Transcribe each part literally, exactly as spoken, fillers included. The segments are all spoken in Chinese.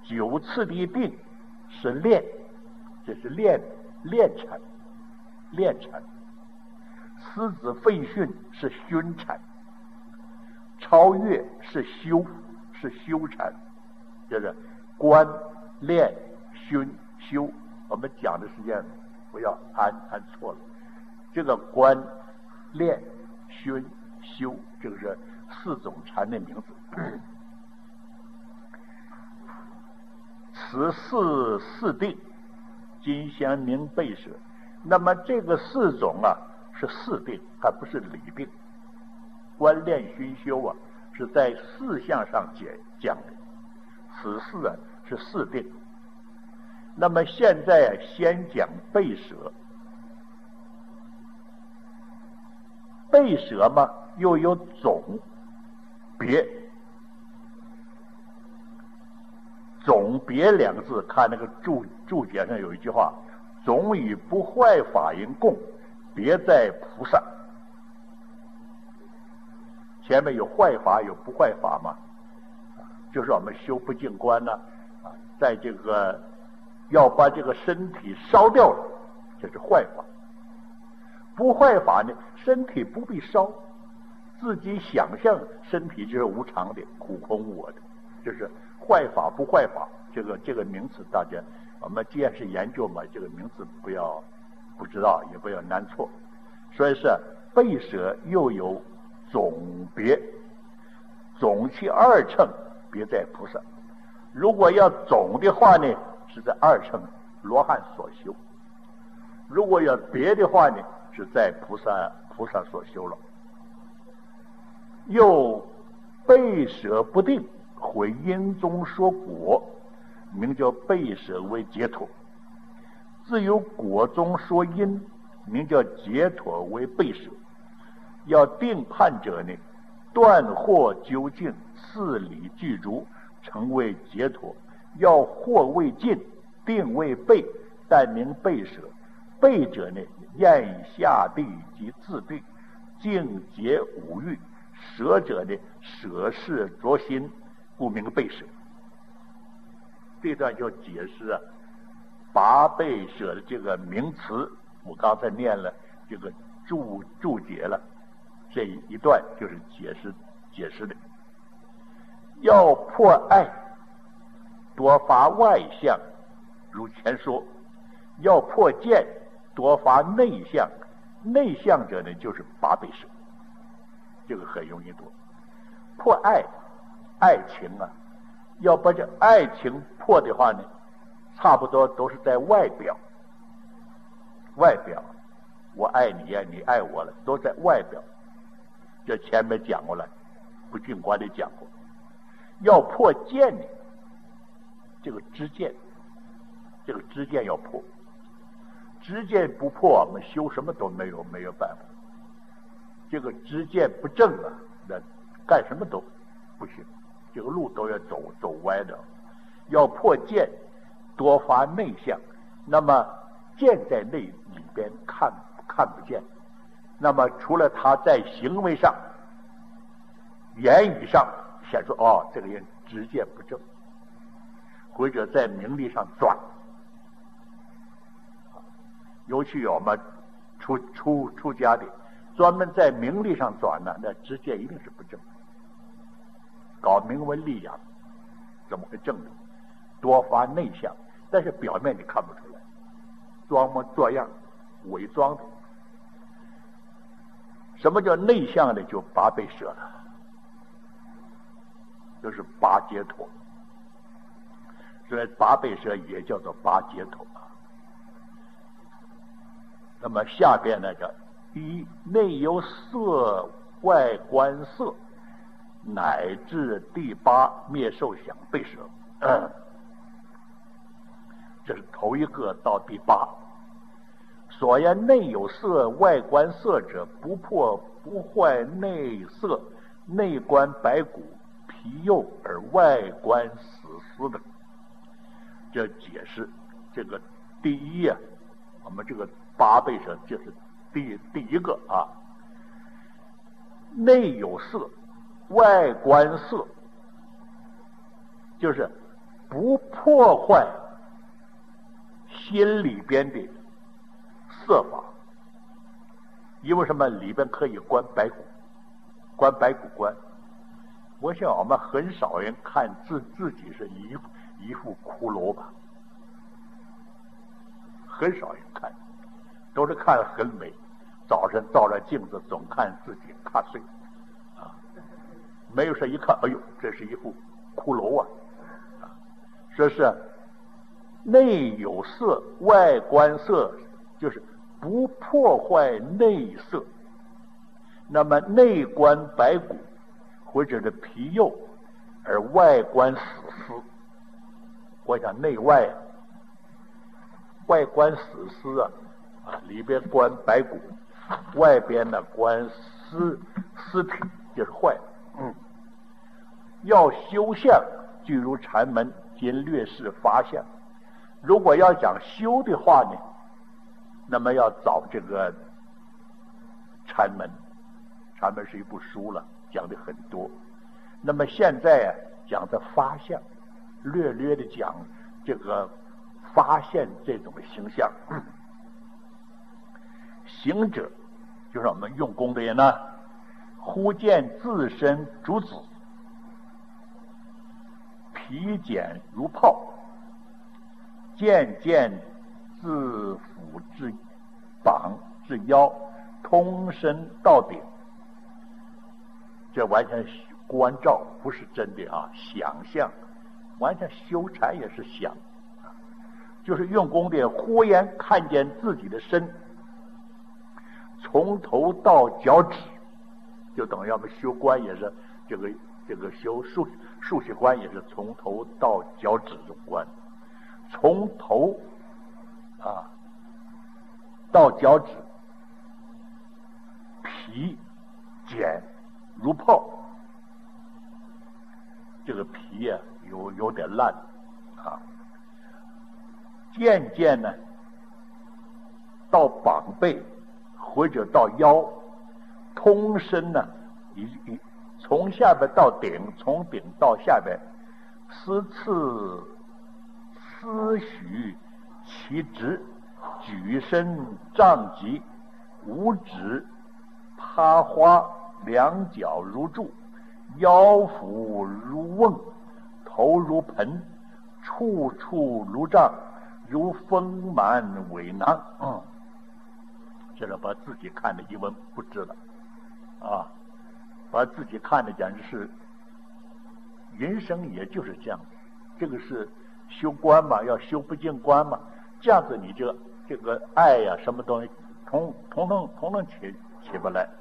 九次的病是炼，这是炼炼产，炼产。思子废训是熏产，超越是修，是修产，就是观炼熏修。我们讲的时间不要按按错了，这个观炼熏修，这个是四种禅的名字。此四四定，金香明背舍。那么这个四种啊是四定，还不是理定。观炼熏修啊是在四项上讲讲的，此四啊是四定。那么现在啊先讲背舍。背舍嘛又有总别，总别两个字，看那个注注解上有一句话：总与不坏法因共，别在菩萨。前面有坏法有不坏法嘛，就是我们修不净观呢、啊，在这个要把这个身体烧掉了，这是坏法。不坏法呢，身体不必烧，自己想象身体就是无常的、苦空无我的，这是坏法不坏法。这个这个名词大家，我们既然是研究嘛，这个名词不要不知道，也不要难错。所以是背舍又有总别，总其二乘别在菩萨。如果要总的话呢，是在二乘罗汉所修；如果要别的话呢，是在菩萨菩萨所修了。又背舍不定，毁因中说果，名叫背舍为解脱；自有果中说因，名叫解脱为背舍。要定判者呢，断惑究竟，四理具足，成为解脱；要惑未尽，定未备，但名背舍。背者呢，厌以下地及自对，净解五欲；舍者呢，舍事着心，故名背舍。这段就解释啊，拔背舍的这个名词，我刚才念了这个注注解了，这一段就是解释解释的。要破爱，多发外相，如前说；要破见，多发内相。内相者呢，就是八背舍，这个很容易多。破爱，爱情啊，要把这爱情破的话呢，差不多都是在外表。外表，我爱你呀，你爱我了，都在外表。这前面讲过了，不净观里讲过。要破见呢，这个知见，这个知见要破。知见不破，我们修什么都没有没有办法。这个知见不正啊，那干什么都不行，这个路都要走走歪的。要破见，多发内相。那么见在内里边看看不见，那么除了他在行为上、言语上显出哦，这个人知见不正，或者在名利上转。尤其我们出出出家的，专门在名利上转呢，那知见一定是不正。搞名闻利养，怎么会正呢？多发内相，但是表面你看不出来，装模作样，伪装的。什么叫内相呢？就八背舍了，就是八解脱。所以八背舍也叫做八解脱。那么下边那个一内有色，外观色，乃至第八灭受想背舍，嗯，这是头一个到第八。所言内有色，外观色者，不破不坏内色，内观白骨皮肉，而外观死丝的。这解释这个第一啊，我们这个八背舍就是第第一个啊，内有色，外观色，就是不破坏心里边的色法。因为什么？里边可以观白骨，观白骨观。我想我们很少人看自自己是一一副骷髅吧，很少人看，都是看很美。早晨照着镜子，总看自己瞌睡，啊，没有说一看，哎呦，这是一副骷髅啊，啊，说是内有色，外观色，就是不破坏内色。那么内观白骨或者是皮肉，而外观死丝。我想内外外观死丝啊，啊里边观白骨，外边呢观尸尸体，就是坏。嗯，要修相，具如禅门，今略示发相。如果要讲修的话呢，那么要找这个禅门。禅门是一部书了，讲的很多。那么现在啊，讲的发相，略略的讲这个发现这种形象。嗯、行者就是我们用功的人呢，忽见自身竹子，皮茧如泡，渐渐自腹至膀至腰，通身到顶。这完全是观照，不是真的啊，想象。完全修禅也是想，就是用功的忽然看见自己的身，从头到脚趾，就等于我们修观也是这个这个修数数学观也是从头到脚趾的观，从头啊到脚趾，皮茧如泡，这个皮呀、啊、有有点烂啊，渐渐呢到膀背或者到腰，通身呢一一从下边到顶，从顶到下边，丝次思许其直，举身丈极，五指趴花，两脚如柱，腰腹如瓮，头如盆，处处如杖，如丰满尾囊。嗯，这是把自己看得一文不值了啊！把自己看得简直是，人生也就是这样。这个是修观嘛，要修不净观嘛，这样子你这这个爱呀、啊，什么东西，统统统统统起起不来。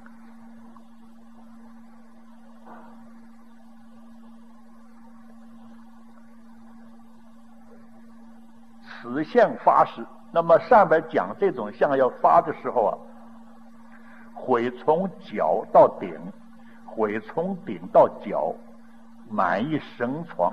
此相发时，那么上边讲这种相要发的时候啊，悔从脚到顶，悔从顶到脚，满一绳床。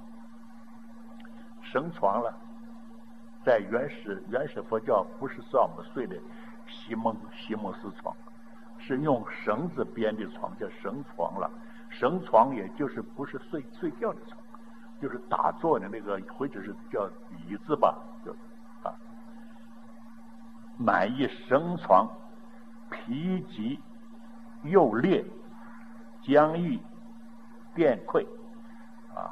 绳床了，在原始原始佛教不是算我们睡的席梦席梦思床，是用绳子编的床，叫绳床了。绳床也就是不是睡睡觉的床，就是打坐的那个，或者是叫椅子吧，就啊，满一绳床，皮极又裂，僵硬电溃啊，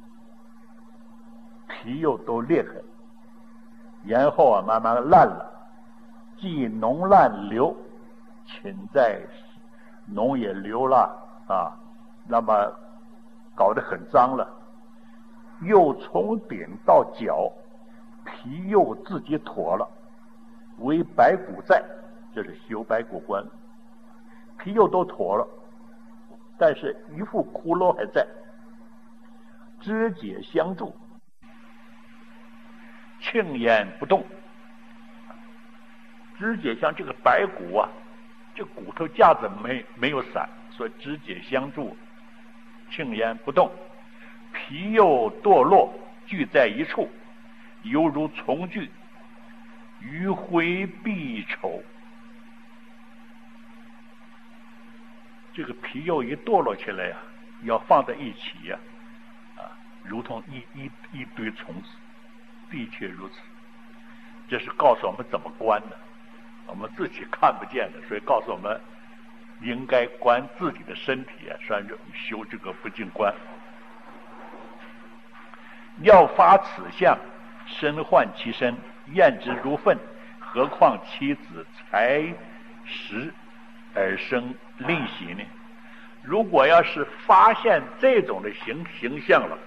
皮肉都裂开，然后啊慢慢烂了，既脓烂流，寝在脓也流了啊，那么搞得很脏了。又从顶到脚，皮又自己脱了，为白骨在，这是修白骨观。皮又都脱了，但是一副骷髅还在，肢解相助，庆焉不动。肢解像这个白骨啊，这骨头架子没没有散，所以肢解相助，庆焉不动。皮又堕落，聚在一处，犹如丛聚，余晖必丑。这个皮肉一堕落起来呀、啊，要放在一起呀、啊，啊， 如同一一一堆虫子，的确如此。这是告诉我们怎么观的，我们自己看不见的，所以告诉我们应该观自己的身体啊，算是修这个不净观。要发此相，身患其身，厌之如粪，何况妻子才食而生吝惜呢？如果要是发现这种的形形象了，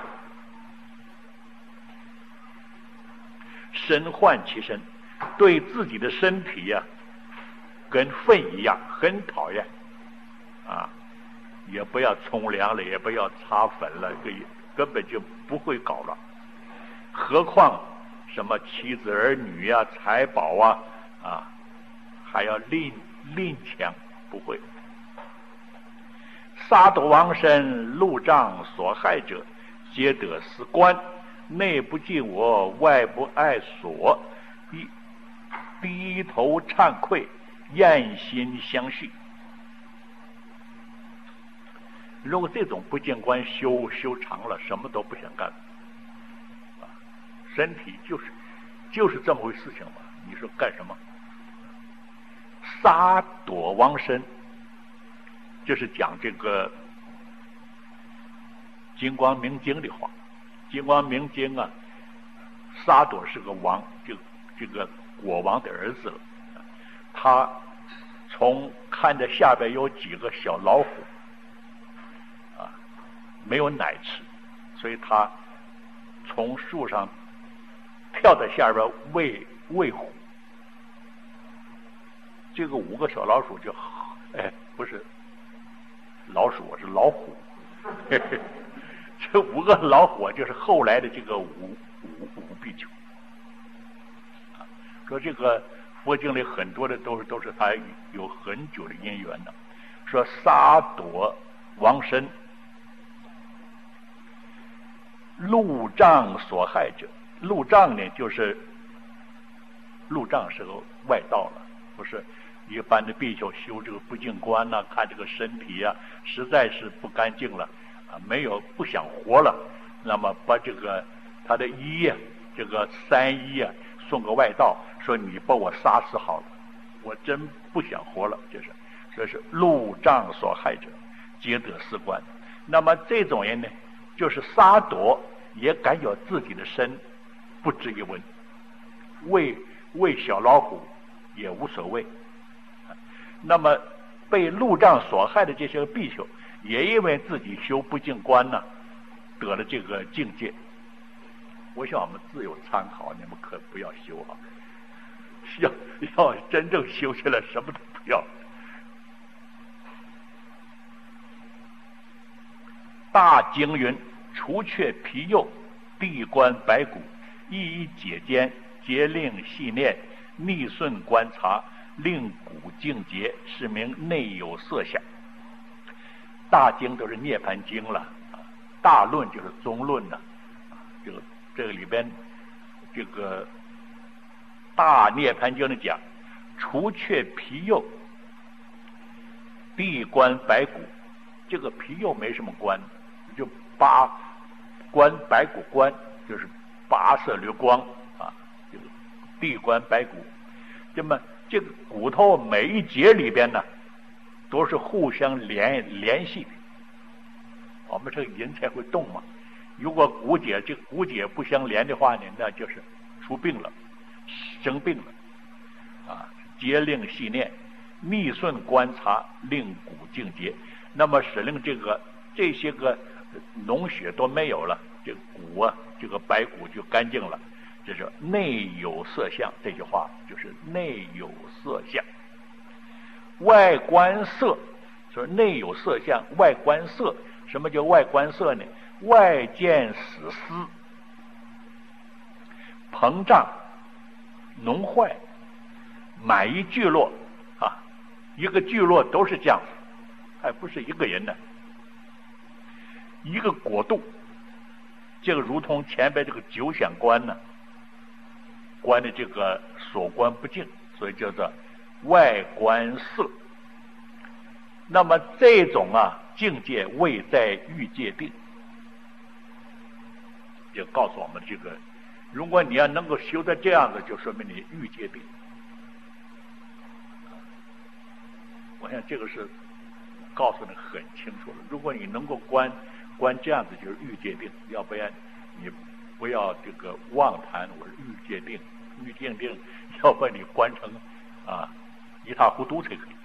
身患其身，对自己的身体呀、啊，跟粪一样，很讨厌啊！也不要冲凉了，也不要擦粉了，这根本就不会搞了。何况什么妻子儿女呀、啊、财宝啊啊，还要吝吝强，不会。杀夺亡身，路障所害者，皆得斯观。内不敬我，外不爱所，低低头惭愧，厌心相续。如果这种不净观修修长了，什么都不想干，啊，身体就是就是这么回事情嘛。你说干什么？杀夺亡身，就是讲这个《金光明经》的话。《金光明经》啊，沙朵是个王，就这个国王的儿子了。他从看着下边有几个小老虎，啊，没有奶吃，所以他从树上跳到下边喂喂虎。这个五个小老鼠就，哎，不是老鼠，是老虎。嘿嘿，这五个老虎就是后来的这个五五五比丘。啊，说这个佛经里很多的都是都是他有很久的因缘的。说杀夺亡身，路障所害者，路障呢就是路障是个外道了，不是一般的比丘修这个不净观呐、啊，看这个身体啊实在是不干净了啊，没有不想活了，那么把这个他的衣啊，这个三衣啊送个外道，说你把我杀死好了，我真不想活了，就是这是路障所害者，皆得斯观。那么这种人呢，就是杀夺也敢有自己的身不值一文，喂喂小老虎也无所谓。那么被路障所害的这些比丘，也因为自己修不净观呢，得了这个境界。我想我们自有参考，你们可不要修啊！要要真正修下来，什么都不要。大经云：除却皮釉，地观白骨，一一解间，节令细念，逆顺观察，令骨净洁，是名内有色相。大经都是涅盘经了，大论就是中论了。这个这个里边，这个大涅盘经里讲，除却皮釉，地观白骨。这个皮釉没什么观，就八观白骨观，就是八色流光啊，这个地观白骨。那么这个骨头每一节里边呢，都是互相联联系的，我们这个人才会动嘛。如果骨节这个骨节不相连的话呢，那就是出病了，生病了啊。节令细念，逆顺观察，令骨净洁。那么使令这个这些个脓血都没有了，这个骨啊，这个白骨就干净了。这是内有色相，这句话就是内有色相。外观色，说内有色相，外观色。什么叫外观色呢？外见死丝，膨胀，脓坏，满一聚落啊，一个聚落都是这样子，还不是一个人呢。一个国度，这个如同前边这个九显观呢，观的这个所观不净，所以叫做外观色。那么这种啊境界未在欲界定， 也告诉我们这个，如果你要能够修得这样子，就说明你欲界定。我想这个是告诉你很清楚了。如果你能够观观这样子，就是欲界定；要不然你不要这个妄谈我是欲界定，欲界定，要把你观成啊一塌糊涂才可以。